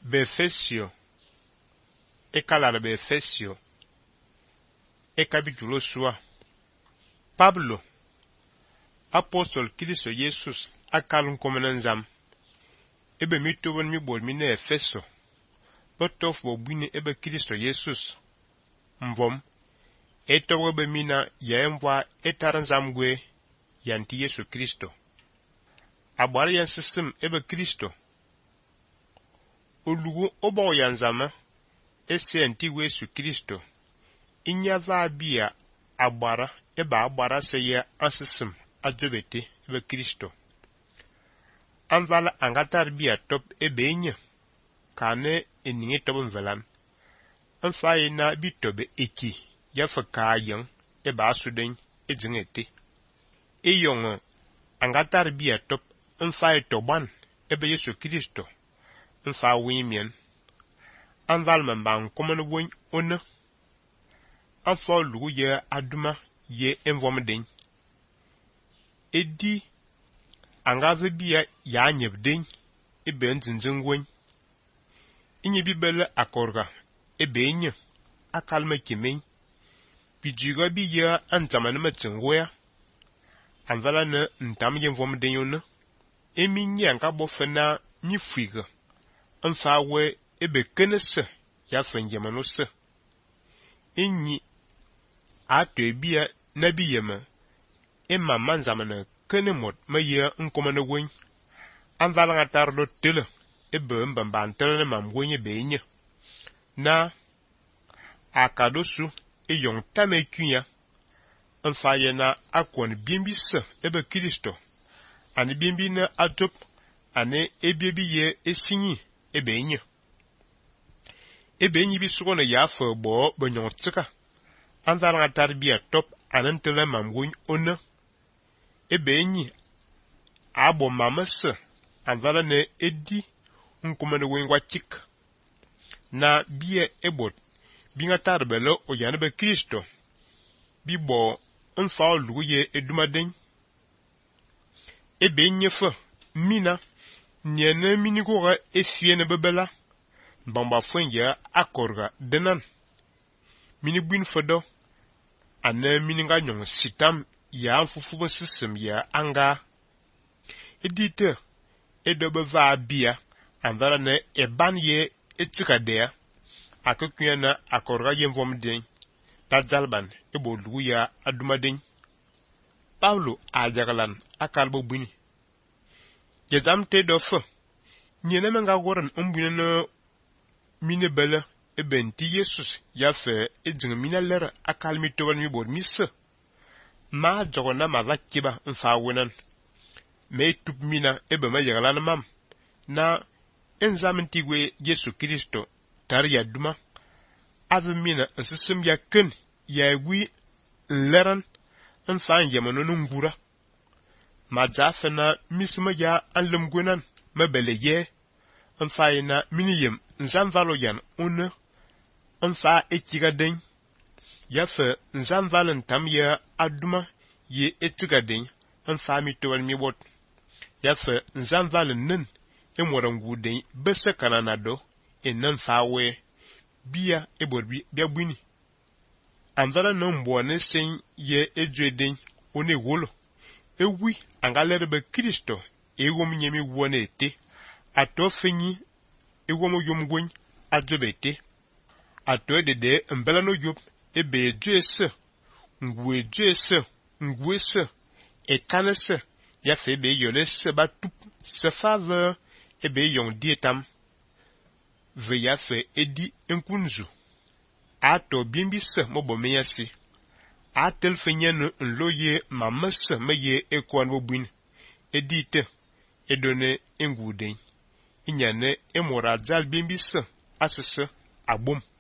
Befesio ekalara Befesio ekabitulo sua Pablo apostol Kristo Jesus akalun komenan zam ebe mi tobon mi bol mi ne Efeso botof bo bwini ebe Kristo Jesus mvom etowo be mina yemwa etaran zamgwe yanti Yesu Kristo abar yan sisim ebe Kristo olugu obo yanzama ese anti Yesu Kristo inya va bia agbara ebe agbara se ya asisim adobete ebe Kristo anvala angatar bia top ebe enye kane eninge top mvelan anfaye na bitobe eki ya fakayen ebe asuden edzingete eyong angatar bia top anfaye toban ebe Yesu Kristo anfa wimien anval mambang komen won ona anfa lugu ye aduma ye envomden edi angave bia ya nyebden ebe nzinzin won inye bibele akorga ebe enye akalma kimen bijiga bi ye antamane matsengoya anvala ne ntam ye envomden yona eminye anga bofena mi figa anfa we ebe kenese ya fenjemano se inyi ato ebia nabi yema emma manzamana kenemot maye nkomane won anvala ngatarlo tele ebe mbamba tele mamwenye benye na akadosu eyong tamekunya anfa ye na akon bimbi se ebe Kristo ani bimbi na atop ani ebiebi ye esinyi ebe enyi bisugo na yafa bo banyon tsika anzara tarbia top anantele mamwin ona ebe enyi abo mamasa anzara ne edi nkumane wengwa chik na bie ebot binga tarbelo oyane be Kristo bibo nfa luye edumaden ebe enyi fa mina nyene minigoga efiene bebela bamba fwenja akorga denan mini gwin fodo ane mini nga nyong sitam ya mfufubo system ya anga edite edobe va bia anvara ne eban ye etikadea akakuya na akorga yemvomden tadzalban ebo lugu ya adumaden Paulo ajagalan akalbo buni jezam te dofa nyene menga goran umbune mine bele ebenti Jesus yafe edzing mina lera akalmi toban mi bor misse ma jogona ma vakiba mfa wenan me tup mina ebe ma yagala mam na enzaminti we Yesu Kristo tar ya duma ave mina nsisim ya ken ya wi leran mfa yamano ngura ma jafena misma ya anlum gwenan mabele ye mfa ina miniyem nzamvalo yan una mfa ekigaden yafe nzamvalen tam ya aduma ye etigaden mfa mi towal mi bot yafe nzamvalen nen emoranguden bese kananado enan fawe bia eborbi bia bwini anzala no mbone sen ye ejweden one wolo ewi angalere be Kristo ewom nyemi wone ete ato fenyi ewom yomgwen adjobete ato dede mbela no yob ebe jese ngwese ekanese ya fe be yolese batup se faveur ebe yon dietam ve ya fe edi enkunzu ato bimbise mobomeyasi atel fenyenu nloye mamese meye ekwan bobwin edite edone enguden inyane emoradzal bimbise asese abom